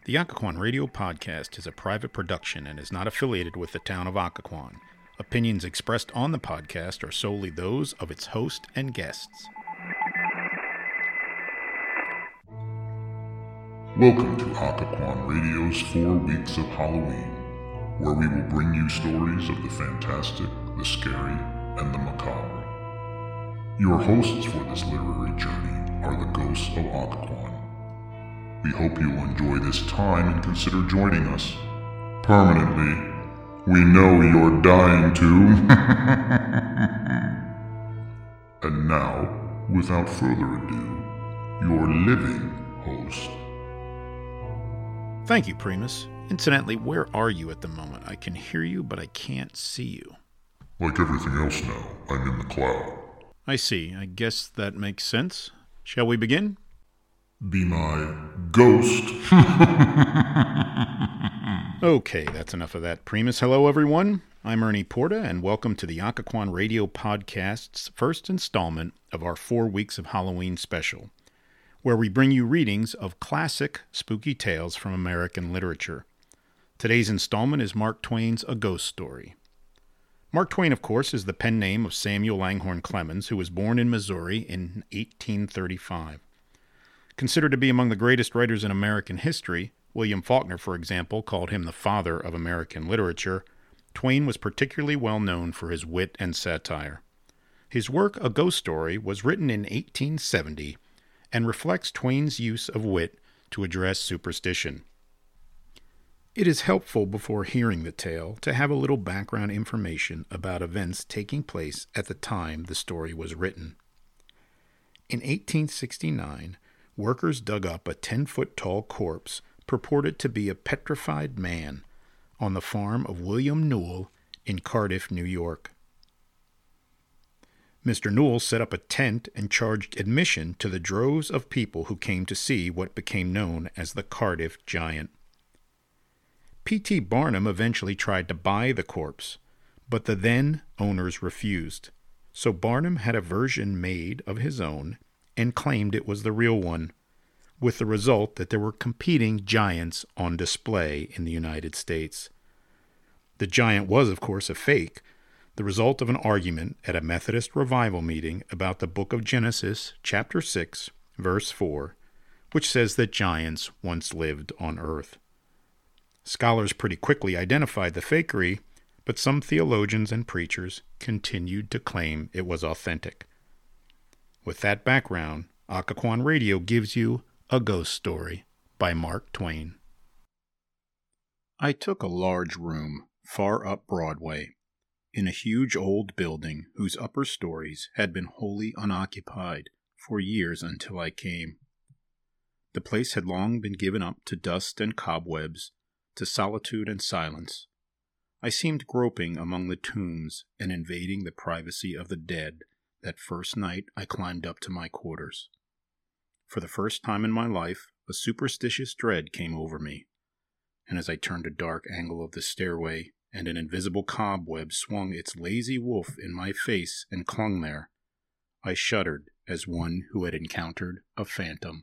The Occoquan Radio Podcast is a private production and is not affiliated with the town of Occoquan. Opinions expressed on the podcast are solely those of its host and guests. Welcome to Occoquan Radio's 4 Weeks of Halloween, where we will bring you stories of the fantastic, the scary, and the macabre. Your hosts for this literary journey are the ghosts of Occoquan. We hope you will enjoy this time and consider joining us permanently. We know you're dying to. And now, without further ado, your living host. Thank you, Primus. Incidentally, where are you at the moment? I can hear you, but I can't see you. Like everything else now, I'm in the cloud. I see. I guess that makes sense. Shall we begin? Be my ghost. Okay, that's enough of that, Primus. Hello, everyone. I'm Ernie Porta, and welcome to the Occoquan Radio Podcast's first installment of our 4 Weeks of Halloween special, where we bring you readings of classic spooky tales from American literature. Today's installment is Mark Twain's A Ghost Story. Mark Twain, of course, is the pen name of Samuel Langhorne Clemens, who was born in Missouri in 1835. Considered to be among the greatest writers in American history, William Faulkner, for example, called him the father of American literature. Twain was particularly well known for his wit and satire. His work, A Ghost Story, was written in 1870 and reflects Twain's use of wit to address superstition. It is helpful before hearing the tale to have a little background information about events taking place at the time the story was written. In 1869, workers dug up a 10-foot-tall corpse purported to be a petrified man on the farm of William Newell in Cardiff, New York. Mr. Newell set up a tent and charged admission to the droves of people who came to see what became known as the Cardiff Giant. P.T. Barnum eventually tried to buy the corpse, but the then owners refused, so Barnum had a version made of his own and claimed it was the real one, with the result that there were competing giants on display in the United States. The giant was, of course, a fake, the result of an argument at a Methodist revival meeting about the book of Genesis, chapter 6, verse 4, which says that giants once lived on earth. Scholars pretty quickly identified the fakery, but some theologians and preachers continued to claim it was authentic. With that background, Occoquan Radio gives you A Ghost Story by Mark Twain. I took a large room far up Broadway, in a huge old building whose upper stories had been wholly unoccupied for years until I came. The place had long been given up to dust and cobwebs, to solitude and silence. I seemed groping among the tombs and invading the privacy of the dead that first night I climbed up to my quarters. For the first time in my life, a superstitious dread came over me, and as I turned a dark angle of the stairway and an invisible cobweb swung its lazy woof in my face and clung there, I shuddered as one who had encountered a phantom.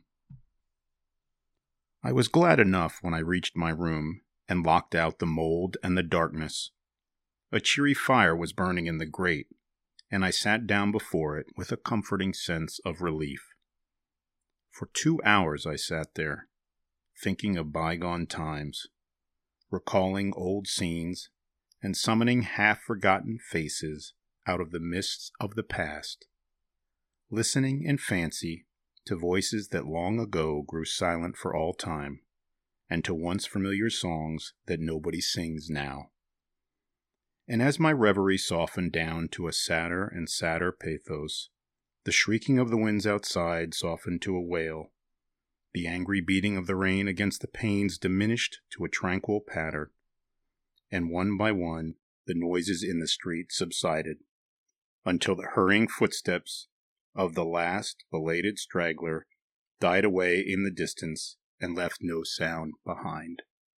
I was glad enough when I reached my room and locked out the mold and the darkness. A cheery fire was burning in the grate, and I sat down before it with a comforting sense of relief. For 2 hours I sat there, thinking of bygone times, recalling old scenes, and summoning half-forgotten faces out of the mists of the past, listening in fancy to voices that long ago grew silent for all time, and to once familiar songs that nobody sings now. And as my reverie softened down to a sadder and sadder pathos, the shrieking of the winds outside softened to a wail, the angry beating of the rain against the panes diminished to a tranquil patter, and one by one the noises in the street subsided, until the hurrying footsteps of the last belated straggler died away in the distance and left no sound behind.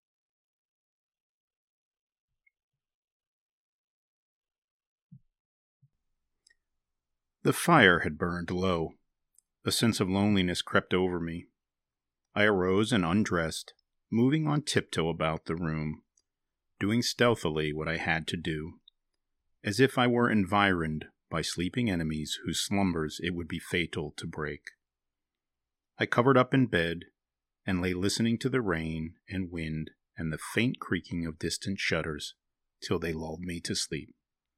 The fire had burned low. A sense of loneliness crept over me. I arose and undressed, moving on tiptoe about the room, doing stealthily what I had to do, as if I were environed by sleeping enemies whose slumbers it would be fatal to break. I covered up in bed and lay listening to the rain and wind and the faint creaking of distant shutters till they lulled me to sleep.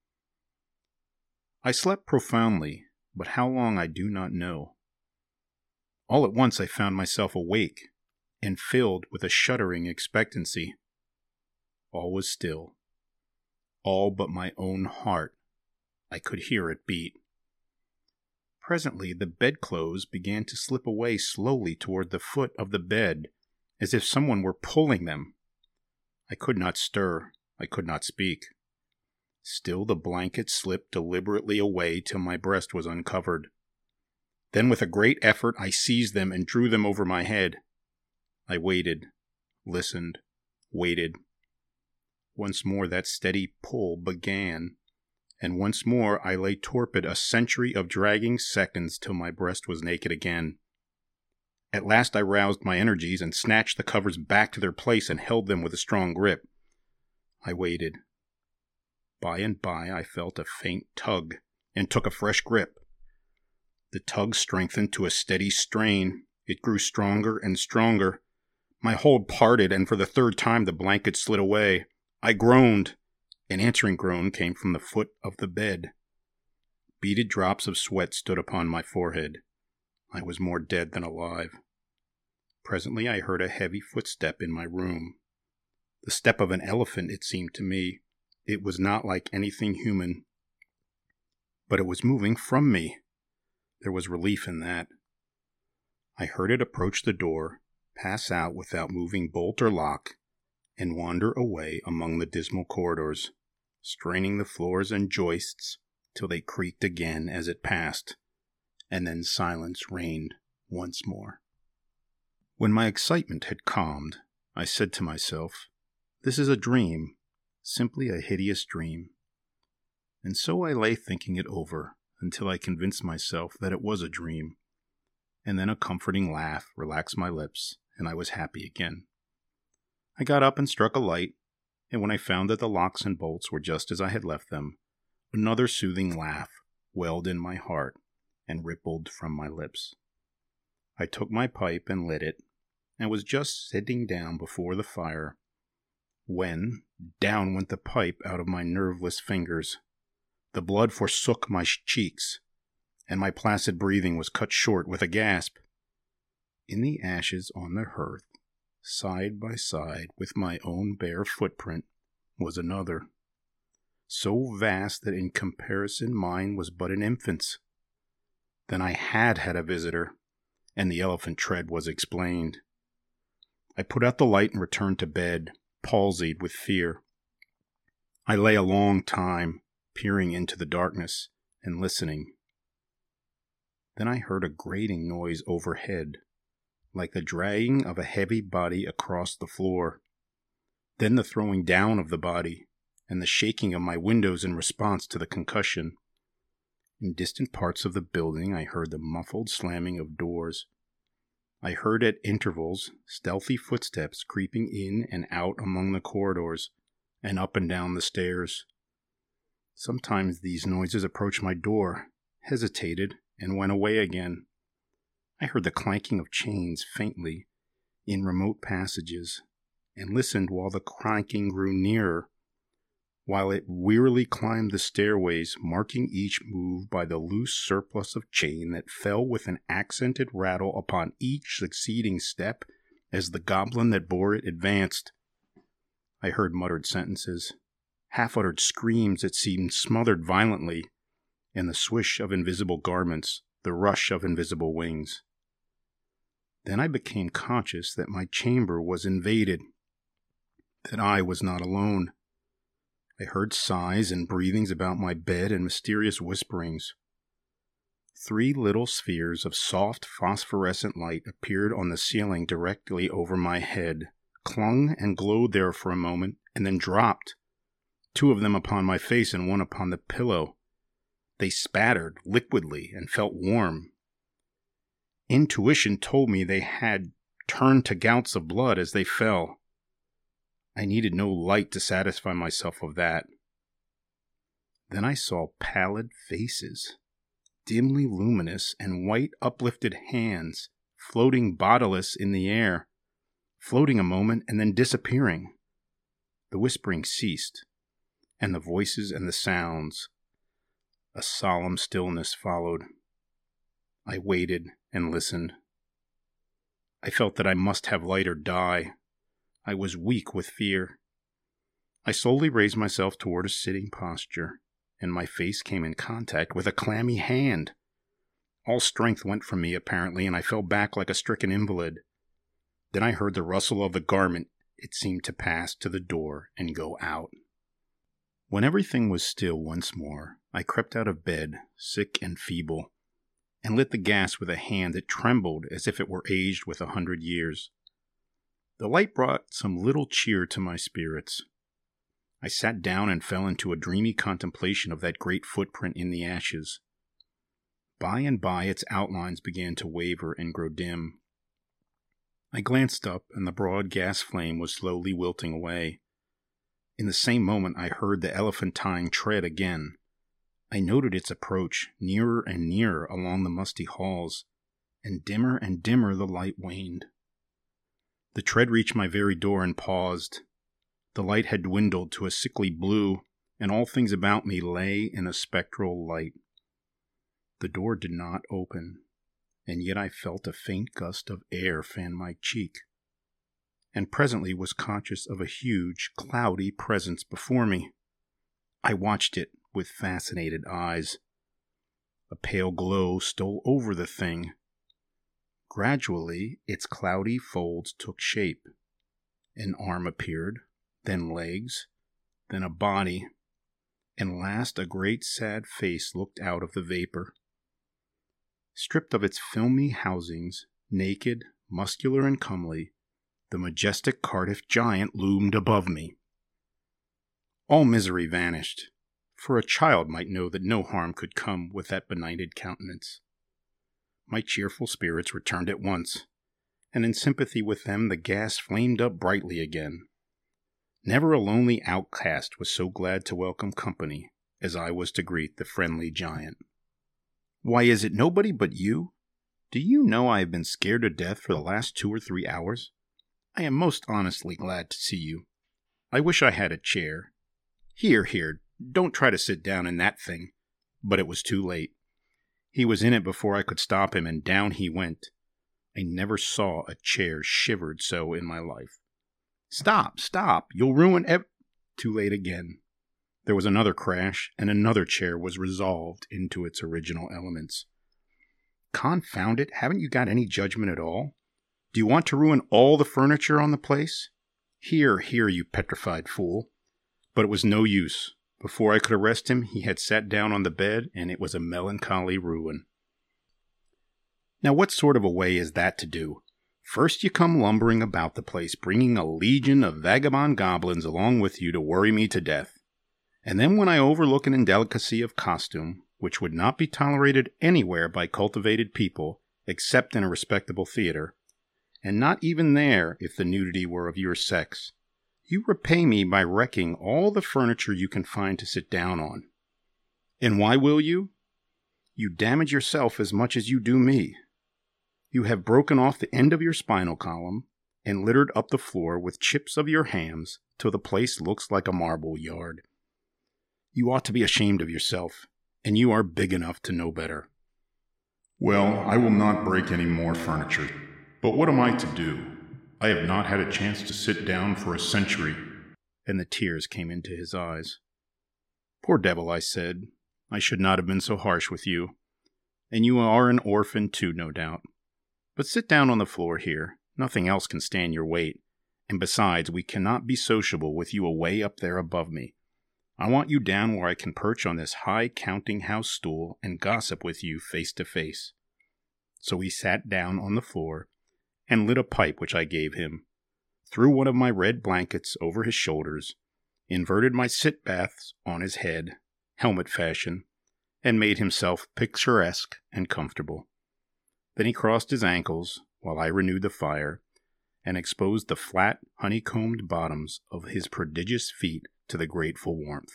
I slept profoundly, but how long I do not know. All at once I found myself awake and filled with a shuddering expectancy. All was still. All but my own heart. I could hear it beat. Presently the bedclothes began to slip away slowly toward the foot of the bed, as if someone were pulling them. I could not stir. I could not speak. Still the blankets slipped deliberately away till my breast was uncovered. Then with a great effort I seized them and drew them over my head. I waited, listened, waited. Once more that steady pull began, and once more I lay torpid a century of dragging seconds till my breast was naked again. At last I roused my energies and snatched the covers back to their place and held them with a strong grip. I waited. By and by I felt a faint tug and took a fresh grip. The tug strengthened to a steady strain. It grew stronger and stronger. My hold parted, and for the third time the blanket slid away. I groaned. An answering groan came from the foot of the bed. Beaded drops of sweat stood upon my forehead. I was more dead than alive. Presently I heard a heavy footstep in my room. The step of an elephant, it seemed to me. It was not like anything human. But it was moving from me. There was relief in that. I heard it approach the door, pass out without moving bolt or lock, and wander away among the dismal corridors, straining the floors and joists till they creaked again as it passed, and then silence reigned once more. When my excitement had calmed, I said to myself, "This is a dream, simply a hideous dream." And so I lay thinking it over until I convinced myself that it was a dream, and then a comforting laugh relaxed my lips, and I was happy again. I got up and struck a light, and when I found that the locks and bolts were just as I had left them, another soothing laugh welled in my heart and rippled from my lips. I took my pipe and lit it, and was just sitting down before the fire, when down went the pipe out of my nerveless fingers. The blood forsook my cheeks, and my placid breathing was cut short with a gasp. In the ashes on the hearth, side by side with my own bare footprint, was another, so vast that in comparison mine was but an infant's. Then I had a visitor, and the elephant tread was explained. I put out the light and returned to bed, palsied with fear. I lay a long time, peering into the darkness and listening. Then I heard a grating noise overhead, like the dragging of a heavy body across the floor. Then the throwing down of the body, and the shaking of my windows in response to the concussion. In distant parts of the building I heard the muffled slamming of doors. I heard at intervals stealthy footsteps creeping in and out among the corridors, and up and down the stairs. Sometimes these noises approached my door, hesitated, and went away again. I heard the clanking of chains faintly in remote passages, and listened while the clanking grew nearer, while it wearily climbed the stairways, marking each move by the loose surplus of chain that fell with an accented rattle upon each succeeding step as the goblin that bore it advanced. I heard muttered sentences, half-uttered screams that seemed smothered violently, and the swish of invisible garments, the rush of invisible wings. Then I became conscious that my chamber was invaded, that I was not alone. I heard sighs and breathings about my bed and mysterious whisperings. 3 little spheres of soft phosphorescent light appeared on the ceiling directly over my head, clung and glowed there for a moment, and then dropped, 2 of them upon my face and 1 upon the pillow. They spattered liquidly and felt warm. Intuition told me they had turned to gouts of blood as they fell. I needed no light to satisfy myself of that. Then I saw pallid faces, dimly luminous, and white uplifted hands floating bodiless in the air, floating a moment and then disappearing. The whispering ceased, and the voices and the sounds. A solemn stillness followed. I waited and listened. I felt that I must have light or die. I was weak with fear. I slowly raised myself toward a sitting posture, and my face came in contact with a clammy hand. All strength went from me, apparently, and I fell back like a stricken invalid. Then I heard the rustle of the garment. It seemed to pass to the door and go out. When everything was still once more, I crept out of bed, sick and feeble, and lit the gas with a hand that trembled as if it were aged with 100 years. The light brought some little cheer to my spirits. I sat down and fell into a dreamy contemplation of that great footprint in the ashes. By and by its outlines began to waver and grow dim. I glanced up, and the broad gas flame was slowly wilting away. In the same moment I heard the elephantine tread again. I noted its approach, nearer and nearer along the musty halls, and dimmer the light waned. The tread reached my very door and paused. The light had dwindled to a sickly blue, and all things about me lay in a spectral light. The door did not open, and yet I felt a faint gust of air fan my cheek, and presently was conscious of a huge, cloudy presence before me. I watched it with fascinated eyes. A pale glow stole over the thing. Gradually, its cloudy folds took shape. An arm appeared, then legs, then a body, and last a great sad face looked out of the vapor. Stripped of its filmy housings, naked, muscular, and comely, the majestic Cardiff giant loomed above me. All misery vanished, for a child might know that no harm could come with that benighted countenance. My cheerful spirits returned at once, and in sympathy with them the gas flamed up brightly again. Never a lonely outcast was so glad to welcome company as I was to greet the friendly giant. "Why, is it nobody but you? Do you know I have been scared to death for the last 2 or 3 hours? I am most honestly glad to see you. I wish I had a chair. Here, don't try to sit down in that thing." But it was too late. He was in it before I could stop him, and down he went. I never saw a chair shivered so in my life. Stop, you'll ruin Too late again. There was another crash, and another chair was resolved into its original elements. Confound it, haven't you got any judgment at all? Do you want to ruin all the furniture on the place? Here, you petrified fool. But it was no use. Before I could arrest him, he had sat down on the bed, and it was a melancholy ruin. Now what sort of a way is that to do? First you come lumbering about the place, bringing a legion of vagabond goblins along with you to worry me to death. And then when I overlook an indelicacy of costume, which would not be tolerated anywhere by cultivated people, except in a respectable theater, and not even there if the nudity were of your sex, you repay me by wrecking all the furniture you can find to sit down on. And why will you? You damage yourself as much as you do me. You have broken off the end of your spinal column and littered up the floor with chips of your hams till the place looks like a marble yard. You ought to be ashamed of yourself, and you are big enough to know better. Well, I will not break any more furniture, but what am I to do? I have not had a chance to sit down for a century. And the tears came into his eyes. Poor devil, I said. I should not have been so harsh with you. And you are an orphan too, no doubt. But sit down on the floor here. Nothing else can stand your weight. And besides, we cannot be sociable with you away up there above me. I want you down where I can perch on this high counting-house stool and gossip with you face to face. So he sat down on the floor and lit a pipe which I gave him, threw one of my red blankets over his shoulders, inverted my sit-baths on his head, helmet fashion, and made himself picturesque and comfortable. Then he crossed his ankles, while I renewed the fire, and exposed the flat, honeycombed bottoms of his prodigious feet to the grateful warmth.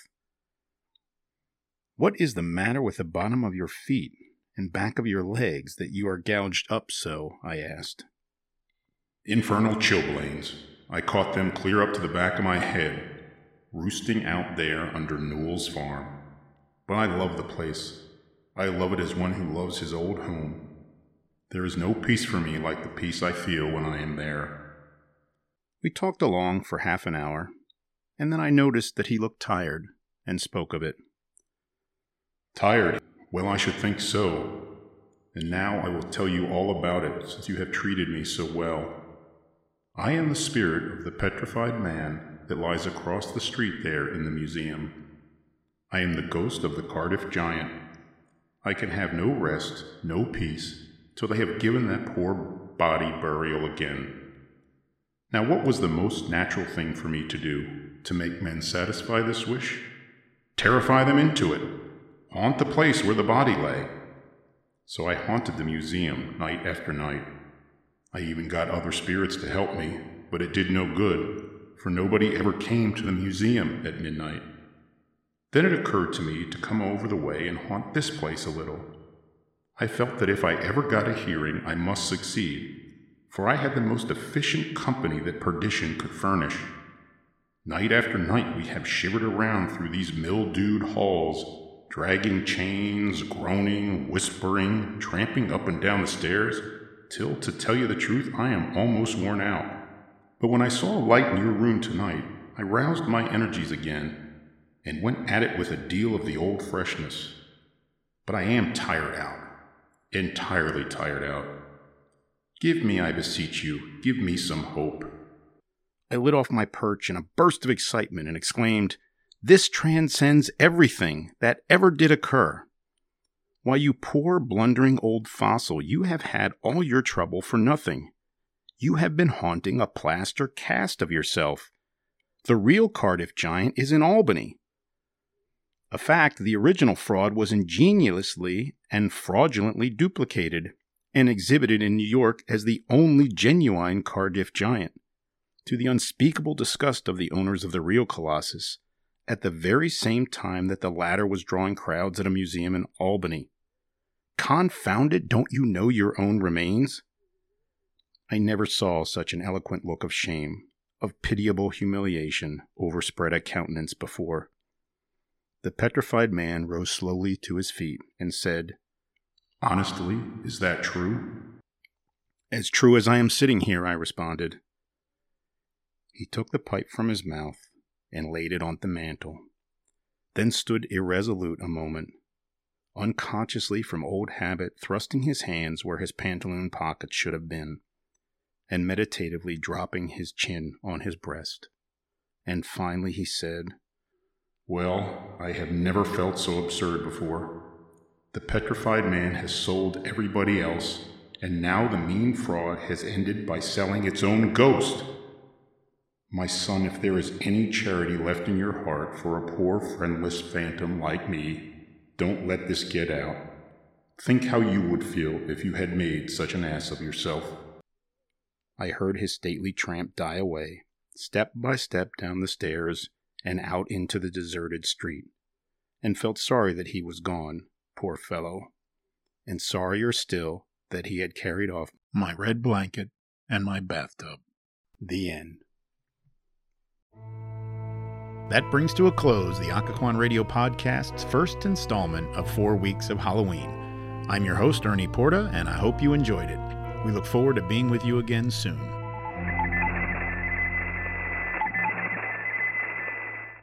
"What is the matter with the bottom of your feet and back of your legs that you are gouged up so?" I asked. "Infernal chilblains. I caught them clear up to the back of my head, roosting out there under Newell's farm. But I love the place. I love it as one who loves his old home. There is no peace for me like the peace I feel when I am there." We talked along for half an hour, and then I noticed that he looked tired and spoke of it. "Tired? Well, I should think so. And now I will tell you all about it, since you have treated me so well. I am the spirit of the petrified man that lies across the street there in the museum. I am the ghost of the Cardiff giant. I can have no rest, no peace, till they have given that poor body burial again. Now, what was the most natural thing for me to do, to make men satisfy this wish? Terrify them into it. Haunt the place where the body lay. So I haunted the museum night after night. I even got other spirits to help me, but it did no good, for nobody ever came to the museum at midnight. Then it occurred to me to come over the way and haunt this place a little. I felt that if I ever got a hearing, I must succeed, for I had the most efficient company that perdition could furnish. Night after night we have shivered around through these mildewed halls, dragging chains, groaning, whispering, tramping up and down the stairs, till, to tell you the truth, I am almost worn out. But when I saw a light in your room tonight, I roused my energies again, and went at it with a deal of the old freshness. But I am tired out. Entirely tired out. Give me, I beseech you, give me some hope." I lit off my perch in a burst of excitement and exclaimed, "This transcends everything that ever did occur. Why, you poor, blundering old fossil, you have had all your trouble for nothing. You have been haunting a plaster cast of yourself. The real Cardiff giant is in Albany. A fact, the original fraud was ingeniously and fraudulently duplicated and exhibited in New York as the only genuine Cardiff giant, to the unspeakable disgust of the owners of the real Colossus, at the very same time that the latter was drawing crowds at a museum in Albany. Confound it, don't you know your own remains?" I never saw such an eloquent look of shame, of pitiable humiliation, overspread a countenance before. The petrified man rose slowly to his feet and said, "Honestly, is that true?" "As true as I am sitting here," I responded. He took the pipe from his mouth and laid it on the mantel, then stood irresolute a moment, unconsciously from old habit thrusting his hands where his pantaloon pockets should have been, and meditatively dropping his chin on his breast. And finally he said, "Well, I have never felt so absurd before. The petrified man has sold everybody else, and now the mean fraud has ended by selling its own ghost. My son, if there is any charity left in your heart for a poor friendless phantom like me, don't let this get out. Think how you would feel if you had made such an ass of yourself." I heard his stately tramp die away, step by step down the stairs and out into the deserted street, and felt sorry that he was gone, poor fellow, and sorrier still that he had carried off my red blanket and my bathtub. The end. That brings to a close the Occoquan Radio Podcast's first installment of 4 Weeks of Halloween. I'm your host, Ernie Porta, and I hope you enjoyed it. We look forward to being with you again soon.